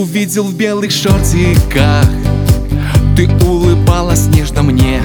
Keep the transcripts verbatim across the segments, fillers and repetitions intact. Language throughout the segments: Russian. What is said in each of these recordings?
увидел в белых шортиках, ты улыбалась нежно мне.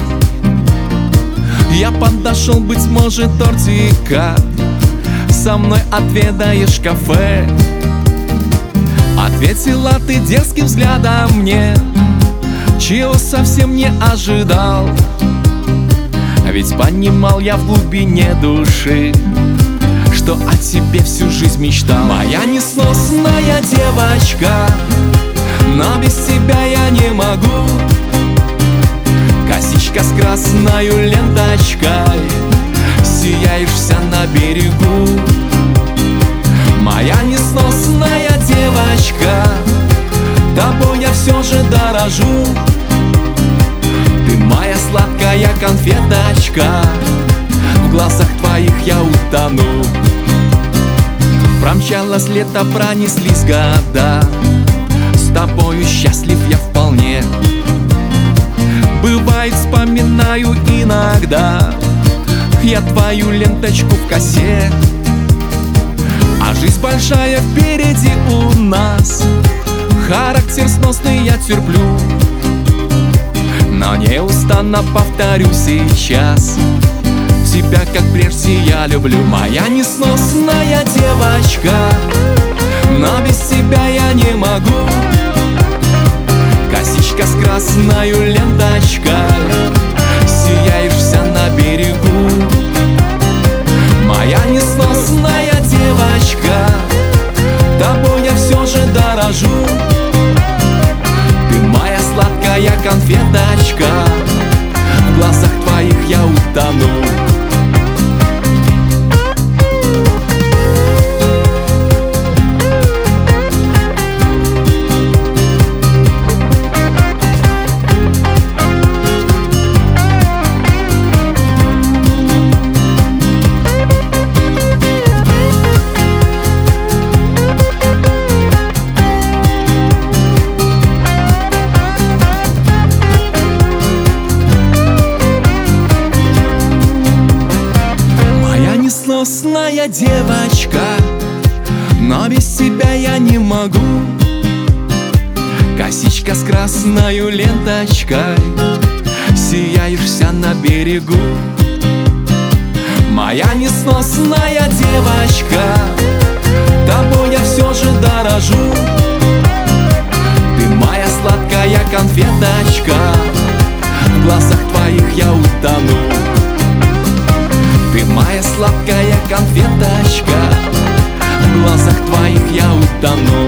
Я подошел, быть может, тортика со мной отведаешь кафе. Ответила ты дерзким взглядом мне, чего совсем не ожидал. Ведь понимал я в глубине души, что о тебе всю жизнь мечтал. Моя несносная девочка, но без тебя я не могу. Косичка с красною ленточкой, сияешь вся на берегу. Моя несносная девочка, тобой я все же дорожу. Ты моя сладкая конфеточка, в глазах твоих я утону. Промчалось лето, пронеслись года, с тобою счастлив я вполне. Бывает, вспоминаю иногда я твою ленточку в косе. А жизнь большая впереди у нас, характер сносный я терплю, но неустанно повторю сейчас, тебя как прежде я люблю. Моя несносная девочка, но без тебя я не могу. Косичка с красною ленточкой, сияешь вся на берегу. Моя несносная девочка, тобой я все же дорожу. Ты моя сладкая конфеточка, в глазах твоих я утону. Несносная девочка, но без тебя я не могу. Косичка с красною ленточкой, сияешь вся на берегу. Моя несносная девочка, тобой я все же дорожу. Ты моя сладкая конфеточка, в глазах твоих я утону. Ты моя сладкая конфеточка, в глазах твоих я утону.